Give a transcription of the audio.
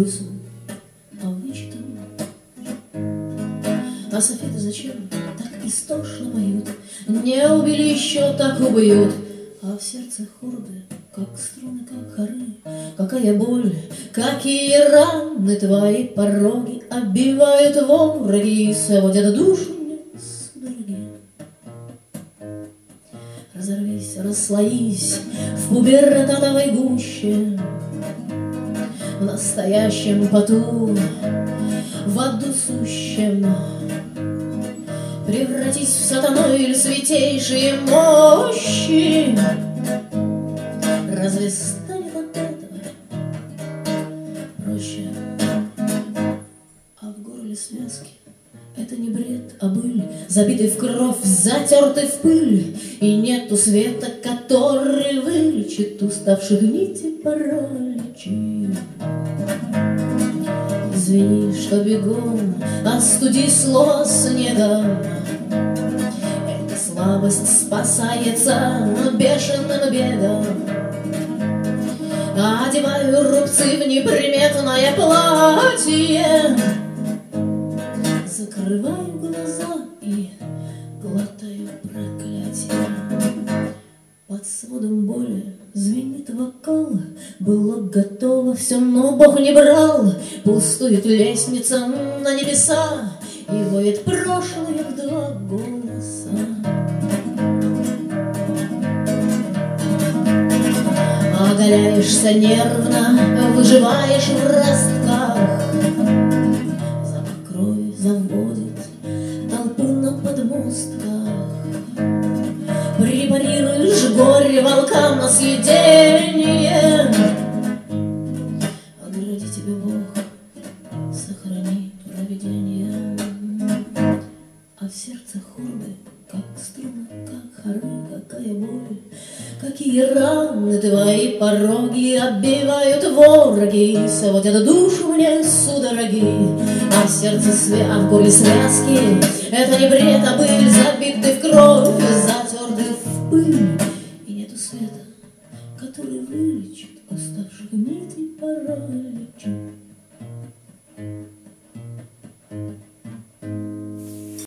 лысым, а вычитан. А софиты зачем так истошно поют? Не убили еще, так убьют. А в сердце хорды, как струны, как хоры. Какая боль, какие раны твои пороги оббивают вороги и сводят душу мне судороги. Разорвись, расслоись в пубертатовой гуще, в настоящем поту, в аду сущем. Превратись в сатану или святейшие мощи. Разве станет от этого проще? А в горле связки это не бред, а быль, забитый в кровь, затертый в пыль. И нету света, который вылечит уставших нити параличи. Извини, что бегом, остуди слово снегом. Эта слабость спасается бешеным бегом. Одеваю рубцы в неприметное платье, закрываю глаза и глотаю проклятие. Под сводом боли звенит вокал, было готово все, но Бог не брал. Пустует лестница на небеса, и воет прошлое в два голоса. Оголяешься нервно, выживаешь в ростках. Запах крови заводит толпу на подмостках. Препарируешь горе волкам на съедение. Огради тебя Бог, сохрани провидение. А в сердце хорды, как струны, как хоры, какая боль, какие раны твои пороги оббивают вороги, сводят душу мне судороги. А в сердце а в горле связки это не бред, а быль, забитый в кровь, затертый в пыль. И нету света, который вылечит уставших нитей паралича.